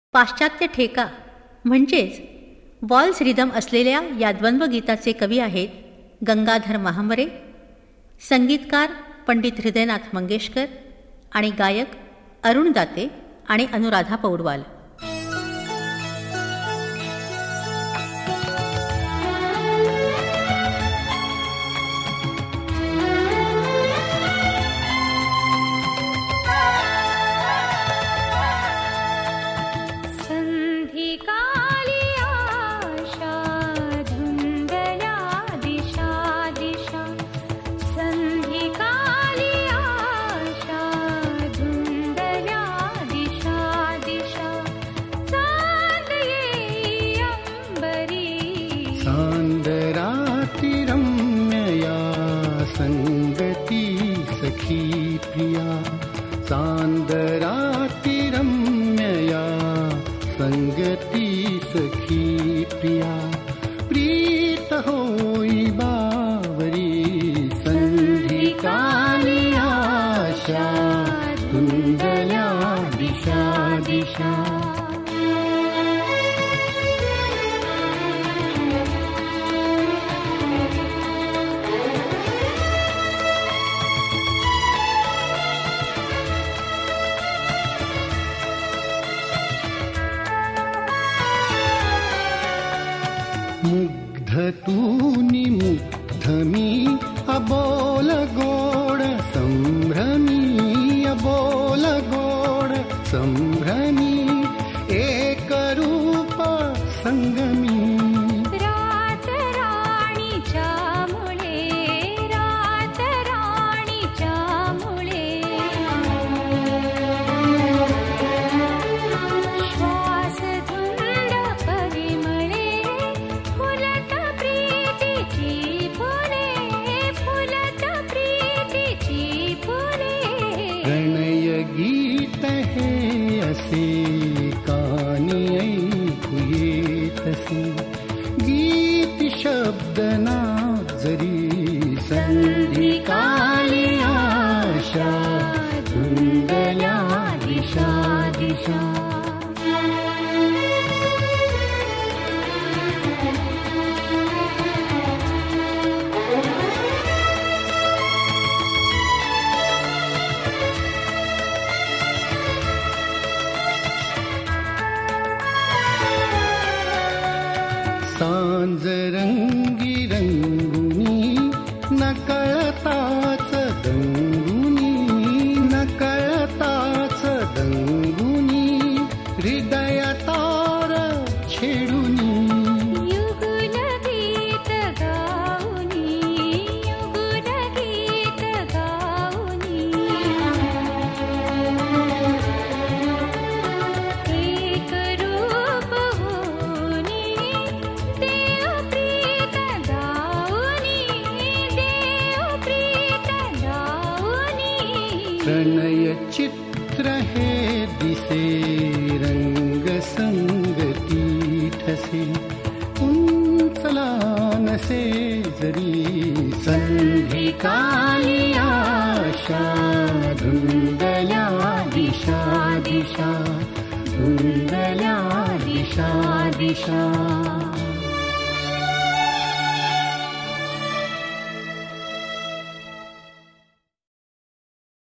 पाश्चात्य ठेका म्हणजेच वॉल्स रिदम असलेल्या या द्वंद्वगीताचे कवी आहेत गंगाधर महामरे, संगीतकार पंडित हृदयनाथ मंगेशकर आणि गायक अरुण दाते आणि अनुराधा पौडवाल. संगती सखी प्रिया, चांदराती रम्यया संगती सखी प्रिया, प्रीत होई बावरी संधिकाली आशा धुंदल्या दिशा दिशा. मुग्ध तूनी मुग्ध मी अबोल गोड संभ्रमी, अबोल गोड संभ्रमी, एक रूप संगमी. रात राणीच्या मुळे, रात राणीच्या मुळे, श्वास धुंद परिमळे, फुलत प्रीतीची फुले, फुलत प्रीतीची फुले. प्रणय गीत हे असे कानी ऐकू येतसे, गीत शब्द ना जरी संधिकाली आशा धुंदल्या दिशा दिशा. सांज रंगी रंगुनी नकळताच दंगुनी, नकळताच दंगुनी, हृदय तार छेडुनी. युगुल गीत गाऊनी, युगुल गीत गाऊनी, एक रूप होऊनी, देव प्रीत गाऊनी, देव प्रीत गाऊनी. प्रणय चित्र हे दिसे रंग संगती ठसे, उंचला नसे जरी संधिकाली आशा धुंदल्या दिशा दिशा, धुंदल्या दिशा दिशा.